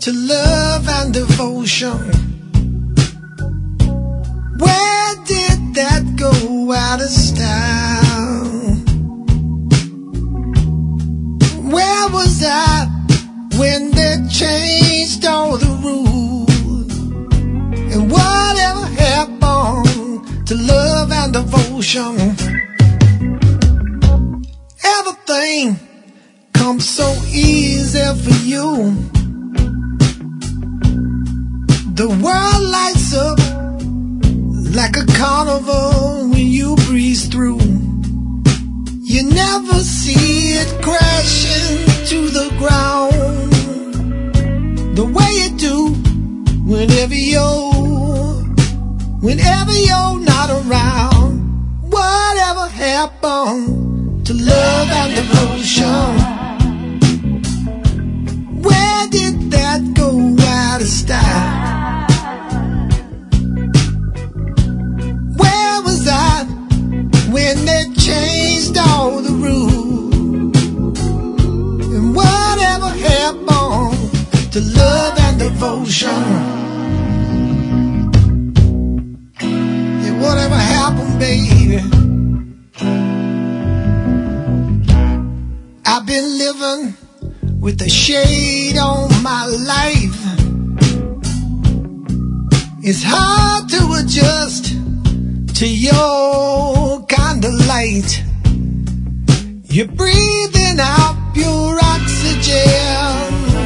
to love and devotion. Where did that go out of style? Where was I when they changed all the rules? And whatever happened to love and devotion? Everything comes so easy for you. The world lights up like a carnival when you breeze through. You never see it crashing to the ground the way you do whenever you're not around. Whatever happened to love and devotion? Where did that go out of style? Where was I when they changed all the rules? And whatever happened to love and devotion? Yeah, whatever happened, baby? I've been living with a shade on my life. It's hard to adjust to your kind of light. You're breathing out pure oxygen,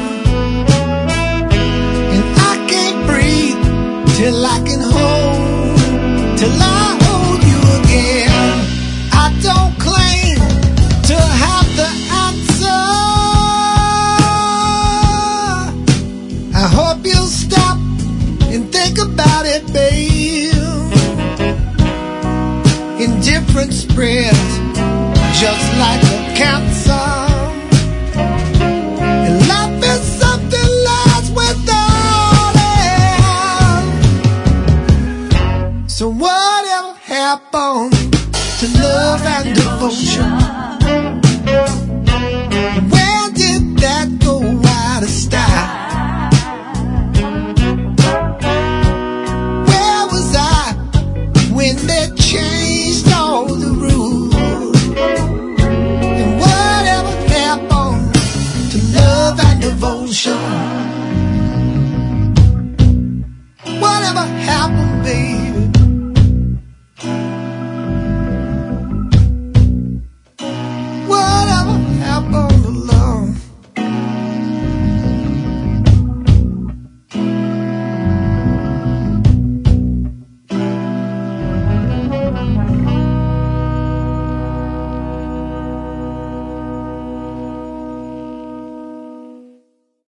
and I can't breathe till I can till I hold you again. I don't claim to have the answer. I hope you'll stop and think about it, babe. Indifference spreads just like a cancer.